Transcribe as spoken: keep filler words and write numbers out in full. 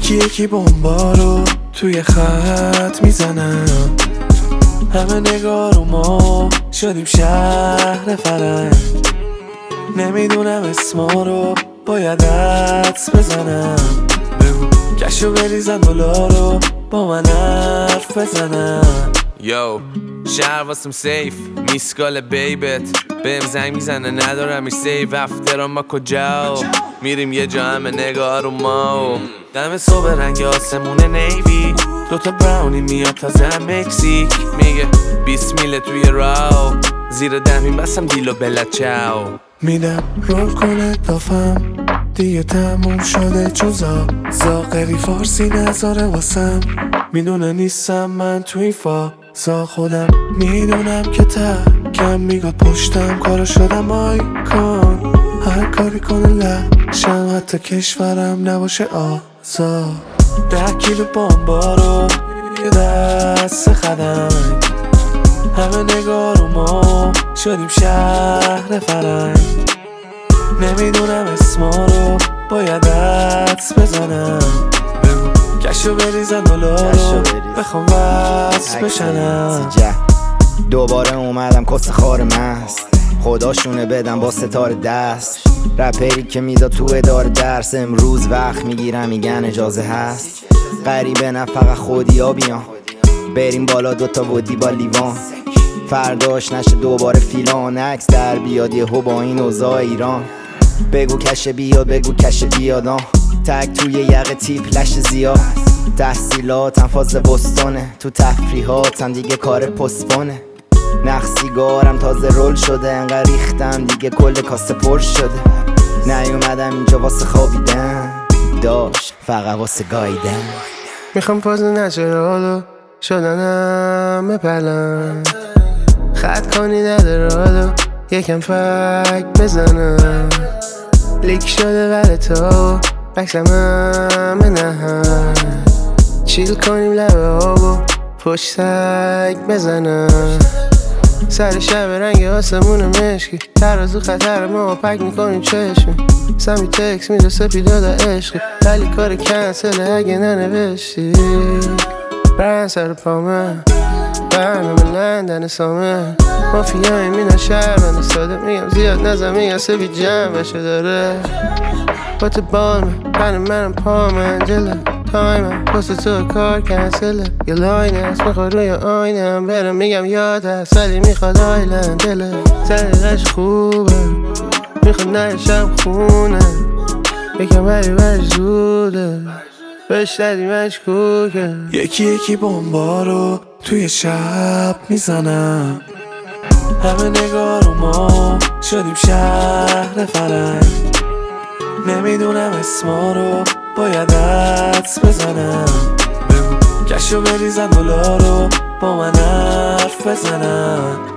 یکی یکی بمبا رو توی خط میزنم، همه نگاه رو ما شدیم شهر فرنگ. نمیدونم اسما رو باید حدس بزنم، بگو کشو بریزن دلارو با من حرف بزنم. یو شهر واسم سیف، میسکال بیبت بهم زنگ میزنه ندارمش سیف. افترام ما کجا میریم یه جا همه نگاه رو ما، دم صبح رنگ آسمون نیوی، دوتا براونی میاد تازه هم مکزیک. میگه بیست میله توی راو، زیر دهمین بسم دیلو بلا چاو. میدم رول کنه دافم دیگه تموم شده چون زا زاقری فارسی نذاره واسم، میدونه نیستم من تو این فازا. خودم میدونم که تکم میگاد پشتم کارا شدم آیکون، هر کاری کنه لشم حتی کشورم نباشه آزاد. ده کیلو بامبا رو یه دست خدنگ، همه نگاه رو ما شدیم شهر فرنگ. نمیدونم اسما رو باید حدس بزنم، بگو کشو بریزن دلارو بخوام وصل بشنم. دوباره اومدم کس خار مست، خداشونه بدم با ستاره دست. رپری که میداد تو اداره درس، امروز وقت میگیرم میگن اجازه هست. غریبه نه فقط خودیا بیان، بریم بالا دوتا بودی با لیوان. فرداش نشه دوباره فیلان، عکس در بیاد یهو با این اوضاع ایران. بگو کشه بیاد بگو کشه بیادان، تک توی یقه تیپ لش زیاد. تحصیلاتم فاز بستانه، تو تفریحاتم دیگه کار پسپانه. نخ سیگارم تازه رول شده، انقدر ریختم دیگه کل کاسه پر شده. نیومدم اینجا واسه خوابیدن، داشت فقط واسه گاییدن. میخوام پاز نچرالو شدنم بپلم، خط کنی ندارالو یکم فک بزنم. لیک شده ولی تو بکسم همه نهم، چیل کنیم لبه آبو پشت تک بزنم. سر شب رنگ آسمون مشکی، ترازو خطر ما پک میکنیم چشمی. سمی تکس میده سپیدادا عشقی، ولی کار کنسله اگه ننوشتی. برن سر پامه برنامه لندن سامه، مافیای مینا شهر بنده ساده. میگم زیاد نزم میگم سبی جمع بشه داره. با تو بالمه من منم پامه انجله، تایمم پست تو کار کنسله. یه لاین هست میخواد روی آینم برم، میگم یاد هست ولی میخواد آیلند دله. طریقش خوبه میخواد نشم خونه، بگم ولی ولی زوده بهش دادی مشکوکه. یکی یکی بمبا رو توی شب میزنم، همه نگاه رو ما شدیم شهر فرنگ. نمیدونم اسما رو باید حدس بزنم، بگو کشو بریزن دلارو با من حرف بزنم.